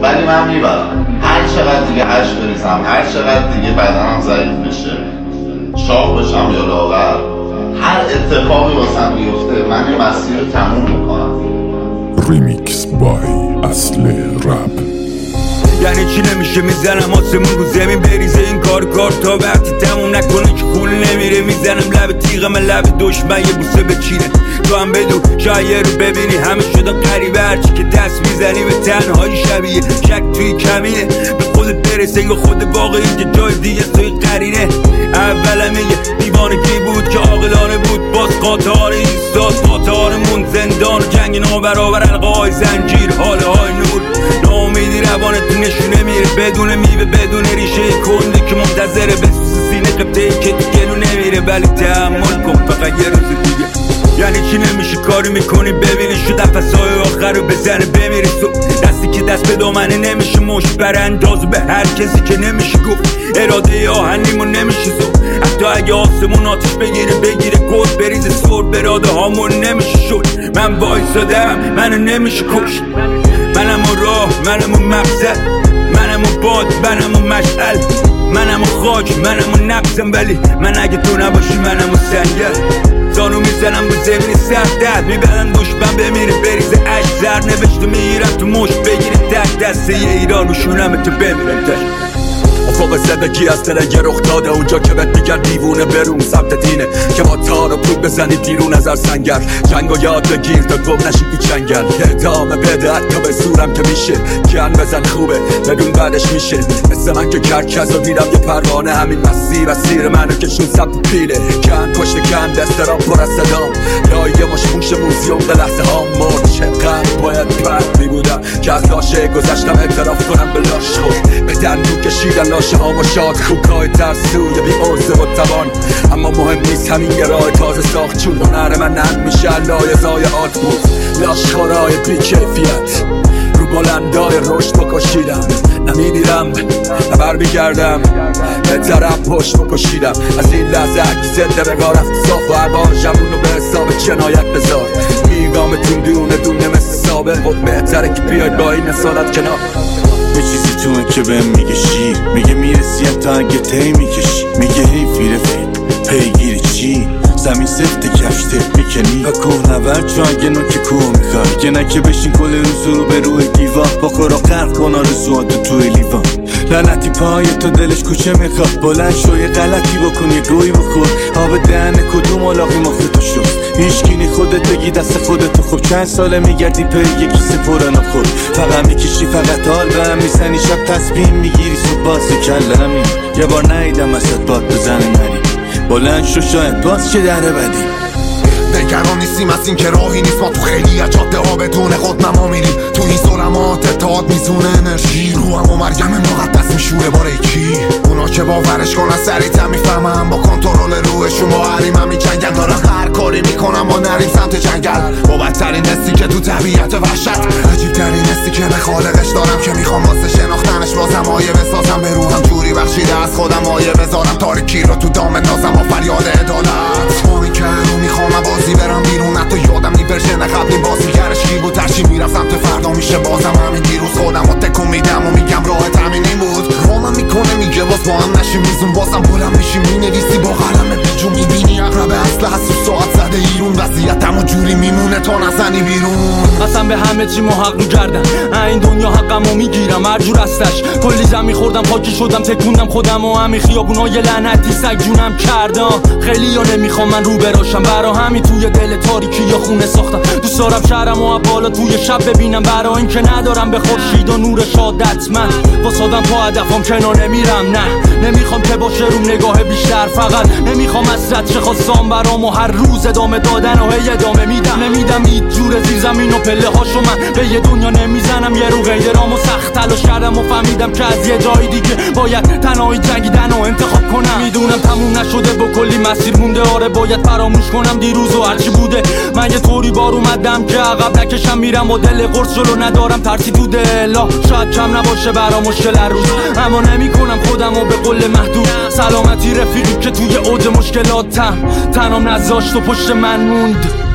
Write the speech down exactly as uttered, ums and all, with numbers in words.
ولی من میبرم. هر چقدر دیگه هش بریزم، هر چقدر دیگه بدنم ضعیف بشه، شاق بشم یا لاغر، هر اتفاقی واسم بیفته من این مسیر رو تموم میکنم. ریمیکس بای اصل رپ. یعنی چی نمیشه میزنم آسمون رو زمین بریزه این کار کار تا وقتی تموم نکنه که خون نمیره. میزنم لب تیغم لب دشمن یه بوسه بچینه تو هم بدو شاید رو ببینی همه شدم قریبه هرچی که دست میزنی به تنهایی شبیه شک توی کمینه به خودت برسه یا خود واقعی که جای دیگه توی قرینه. اولم یه دیوانگی بود که عاقلانه بود باز قاطار ایستاد قاطارمون زندان جنگ نابرابر القای زنجیر حاله های نور ناامیدی روانت نشونه میره بدون میوه بدون ریشه کنده که منتظره بسوز سینه قبطه‌ای که تو گلو نمیره ولی تحمل کن فقط یه روز دیگه. یعنی چی نمیشه کاری میکنی ببینی شو نفسای آخر رو بزنه بمیری تو دستی که دست به دامنه نمیشه مش بر انداز به هر کسی که نمیشه گفت اراده آهنیمون نمیشه زو حتی اگه آسمون آتش بگیره بگیره گل بریزه سر براده هامون نمیشه شد. من وایسادم منو نمیشه کشت منم و راه منم و مقصد منم و باد منم و مشعل منم و خاک منم و نبزم ولی من اگه تو نباشی منم و سنگل زانو میزنم به زمین سردت میبرن دشمن بمیره بریزه عشق زر نوشته میگیرم تو مش بگیره تک دسته ایران و شونم تو بمیرم تش. افاق زندگی از تلگه رخ داده اونجا که بهت میگن دیوونه برون سمت دینه که با تار و پود بزنی دیرون از هر سنگر جنگ و یاد بگیر تا گم نشی تو چنگل ادامه بده حتی به زورم که میشه کن بزن خوبه بدون بعدش میشه مثل من که کرکز رو دیدم یه پروانه همین مسیر و سیر منو کشون سمت پیله کن پشت کن دسترام پر از صدام لایه مش موش موزیوم به لحظه ها مرد چقدر باید پرد میبودم که از لاشه گذشتم اعتراف کنم به لاش خود به دندو کشیدن لاشه ها و شاد خوکای ترسوی بی عرضه و توان اما مهم نیست همین یه راه تازه ساخت چون هنر من نرم میشه لایزای آت بود لاشخورای بی کیفیت رو بلندای رشد بکشیدم نمیدیرم و بر میگردم به طرف پشت بکشیدم از این لحظه هرکی زنده بگاه رفت صاف و هر جمعون رو به حساب جنایت بذار میگامتون دونه دونه مثل سابق خود بهتره که بیاید با این اصالت کنار. یه چیزی توه که بهم میگه شیر میگه میرسی تا اگه تی میکشی میگه حیفی رفیق پیگیری چی زمین سفت کفشته میکنی و کوه نورد چون اگه نوک کوه میخوای یه نکه بشین کل روز رو به روی دیوان با خورا قرق کن آرزوهاتو توی لیوان لعنتی پای تو دلش کوچه میخواد بلند شو یه غلطی بکن یه گوی بخور آب دهن کدوم علاقی مخت تو شد هیچکینی خودت بگی دست خودتو خوب چند ساله میگردی پی یه کیسه پرنا خود فقط میکشی فقط حال به هم میزنی شب تصمیم میگیری صبح بازی کله همین یه بار نیدم ازت باد بزنه نری بلند شو شاید باز چه دره بدی نگران نیستیم از این که راهی نیست ما تو خیلی از جاده ها بدون خود نما میریم تو این ظلمات اتحاد میزونه انرژی رو هم و مرگم مقدس میشوره باره کی اونا که باورش کنن سریعتر میفهمم با کنترل روحشون با حریمم میجنگن دارن هر کاری میکنم ما نریم سمت جنگل با بدترین حسی که تو طبیعت وحشت عجیب ترین حسی که به خالقش دارم که میخوام واسه شناختنش بازم آیه بسازم به روحم جوری بخشیده از خودم آیه بذارم تاریکی رو تو دام نازم با فریاد عدالت همین که رو میخوام بازی برم بیرون حتی یادم نی ورژن قبلی بازیگرش کی بود ترشی میرم سمت فردا میشه بازم همین دیروز خودم رو تکون میدم و میگم راحت همین این بود رامم میکنه میگه باز با هم نشیم میزون بازم بلند میشیم مینویسی با قلم بیجون میبینی اقرب اصل هست و ساعت زده ایرون وضعیتم و جوری میمونه تا نزنی بیرون اصلا به همه چی محق میگردم این دنیا حقمو میگیرم هر جور هستش کلی زمین خوردم خاکی شدم تکوندم خودم و همین خیابونای لعنتی سگ جونم کردم خیلی یا نمیخوام من رو براشم برا همین توی دل تاریکی یا خونه ساختم دوست دارم شهرم و بالا توی شب ببینم برا این که ندارم به خورشید و نور شادت من واسادم پا هدفم کنار نمیرم نه نمیخوام که باشه روم نگاه بیشتر فقط نمیخوام از چه خواستم برام و هر روز ادامه دادن و هی ادامه میدم نمیدم هیچ جور زیر زمین و پله هاشو من به یه دنیا نمیزنم یه رو غیرام و سخت تلاش کردم و فهمیدم که از یه جای دیگه باید تنهایی جنگیدن و انتخاب کنم میدونم تموم نشده با کلی مسیر مونده آره باید فراموش کنم دیروز و هرچی بوده من یه طوری بار اومدم که عقب نکشم میرم با دل قرص جلو ندارم ترسی تو دلا شاید کم نباشه برام مشکل هر روز اما نمی کنم خودم و به قول محدود سلامتی رفیقی که توی اوج مشکلاتم تنام نذاشت و پشت من موند